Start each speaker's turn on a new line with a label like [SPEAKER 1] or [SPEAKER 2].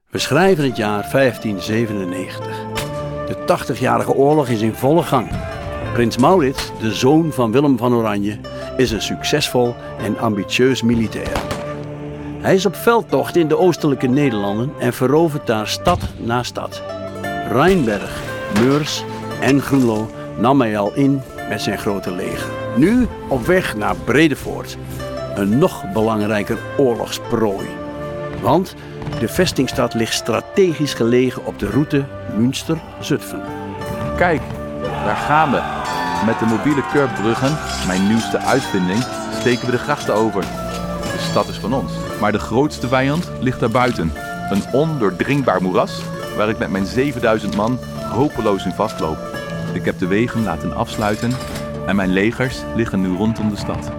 [SPEAKER 1] We schrijven het jaar 1597. De 80-jarige oorlog is in volle gang. Prins Maurits, de zoon van Willem van Oranje, is een succesvol en ambitieus militair. Hij is op veldtocht in de oostelijke Nederlanden en verovert daar stad na stad. Rijnberg, Meurs en Groenlo nam hij al in met zijn grote leger. Nu op weg naar Bredevoort, een nog belangrijker oorlogsprooi. Want de vestingstad ligt strategisch gelegen op de route Münster-Zutphen.
[SPEAKER 2] Kijk, daar gaan we. Met de mobiele Curb-bruggen, mijn nieuwste uitvinding, steken we de grachten over. De stad is van ons, maar de grootste vijand ligt daarbuiten. Een ondoordringbaar moeras, waar ik met mijn 7000 man hopeloos in vastloop. Ik heb de wegen laten afsluiten en mijn legers liggen nu rondom de stad.